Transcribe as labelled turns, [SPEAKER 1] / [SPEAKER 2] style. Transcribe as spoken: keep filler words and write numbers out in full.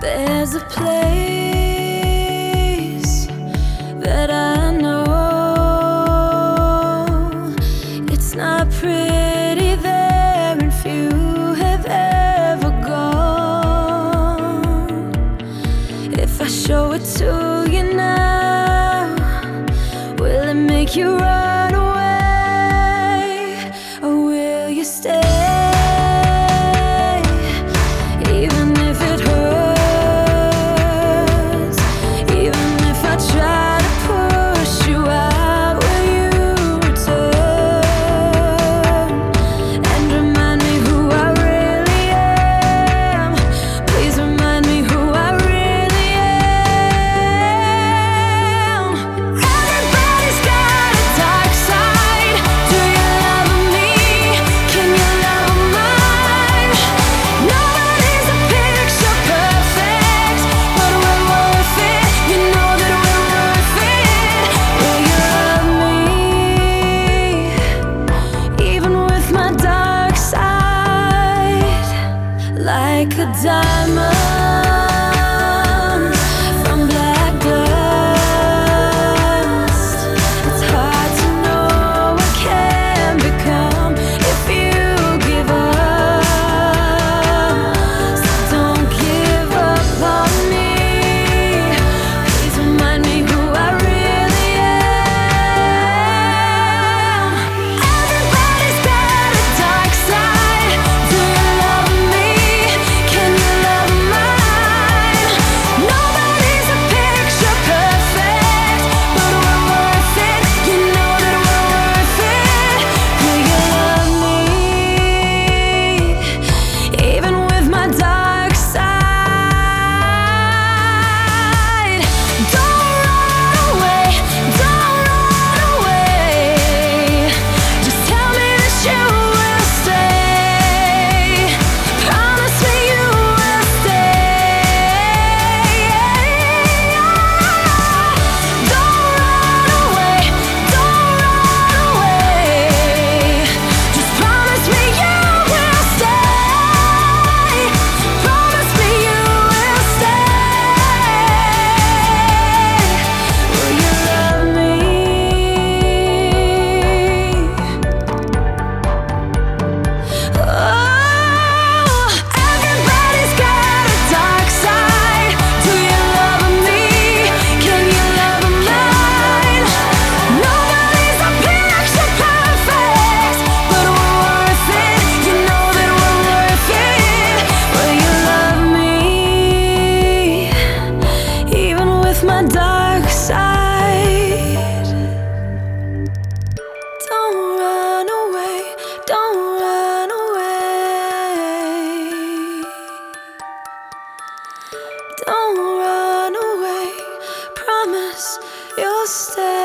[SPEAKER 1] There's a place that I know. It's not pretty there, and few have ever gone. If I show it to you now, will it make you run away, or will you stay? Like a diamond from black dust, it's hard to know what can become if you give up. So don't give up on me. Please remind me who I really am. Everybody's got a dark side. Do you love me? My dark side. Don't run away, don't run away. Don't run away, promise you'll stay.